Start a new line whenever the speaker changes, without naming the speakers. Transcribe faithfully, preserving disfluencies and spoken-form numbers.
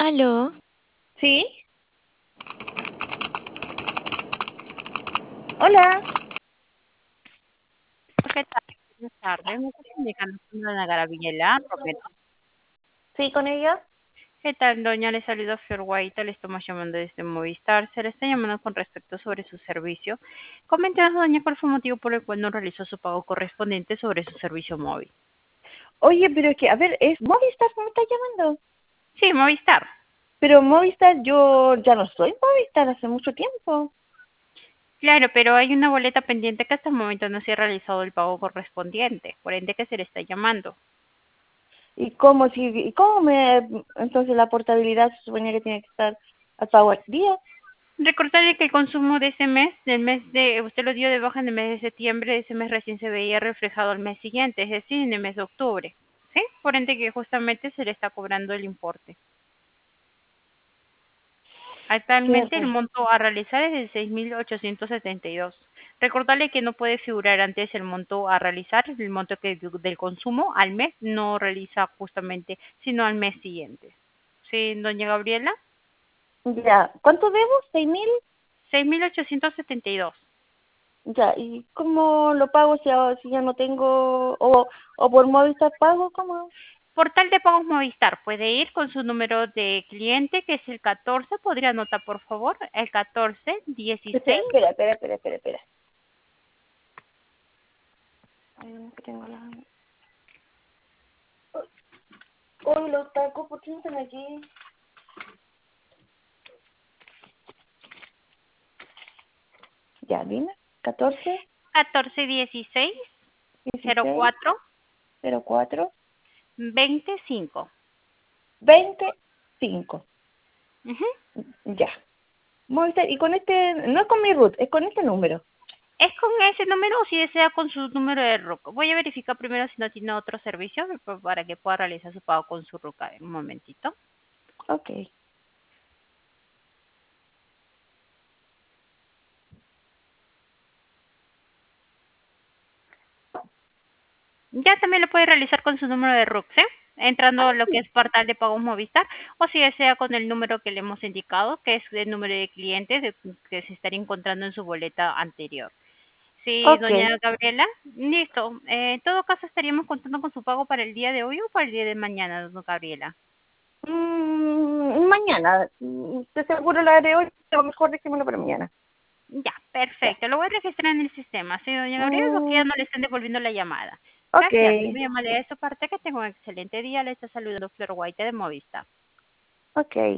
Aló,
¿Sí? Hola.
¿Qué tal? Buenas tardes. Me estoy comunicando con doña Gabriela Romero.
¿Sí con ella?
¿Qué tal, doña? Le saluda Flor Guaita, le estamos llamando desde Movistar. Se le está llamando con respecto sobre su servicio. Coméntenos, doña, cuál fue el motivo por el cual no realizó su pago correspondiente sobre su servicio móvil.
Oye, pero es que, a ver, ¿es Movistar que me está llamando?
Sí, Movistar.
Pero Movistar, yo ya no soy Movistar hace mucho tiempo.
Claro, pero hay una boleta pendiente que hasta el momento no se ha realizado el pago correspondiente, por ende que se le está llamando.
¿Y cómo, si, y cómo me, entonces la portabilidad se suponía que tiene que estar al pago al día?
Recordarle que el consumo de ese mes, del mes de, usted lo dio de baja en el mes de septiembre, ese mes recién se veía reflejado al mes siguiente, es decir, en el mes de octubre. ¿Sí? Por ende que justamente se le está cobrando el importe.
Qué
Actualmente el
raro.
monto a realizar es de seis mil ochocientos setenta y dos. Recordarle que no puede figurar antes el monto a realizar, el monto que del consumo al mes no realiza justamente, sino al mes siguiente. ¿Sí, doña Gabriela?
Ya, ¿cuánto debo? ¿Seis mil?
seis mil ochocientos setenta y dos.
Ya, ¿y cómo lo pago si, ahora- si ya no tengo, o, o por Movistar pago? ¿Cómo?
Portal de pagos Movistar. Puede ir con su número de cliente, que es el catorce. ¿Podría anotar, por favor? El catorce
Espera,
dieciséis.
espera, espera, espera, espera, espera. Ay, no, que tengo la... Hoy los tacos, ¿por qué no están aquí? Ya, dime. Catorce,
catorce dieciséis cero
dieciséis,
cuatro
cero cuatro,
veinticinco.
veinticinco.
Ujú.
Ya. Movistar, y con este, no es con mi root, es con este número.
¿Es con ese número o si desea con su número de R U C? Voy a verificar primero si no tiene otro servicio pa- para que pueda realizar su pago con su R U C. A ver, un momentito.
Ok.
Ya también lo puede realizar con su número de R U C, ¿eh? Entrando
Ah,
a lo que
sí.
es portal de pagos Movistar, o si desea con el número que le hemos indicado, que es el número de clientes de- que se estaría encontrando en su boleta anterior. Sí,
Ok.
doña Gabriela, listo. Eh, en todo caso, estaríamos contando con su pago para el día de hoy o para el día de mañana, doña Gabriela.
Mm, mañana. Mm, Te seguro la de hoy, pero mejor dejémoslo para mañana.
Ya,
Ya.
perfecto. Lo voy a registrar en el sistema. Sí, doña Gabriela, porque ya
Mm,
no le están devolviendo la llamada.
ok.
Gracias. Muy amable de su parte. Que tenga un excelente día. Le está saludando Flor White de Movistar.
Ok.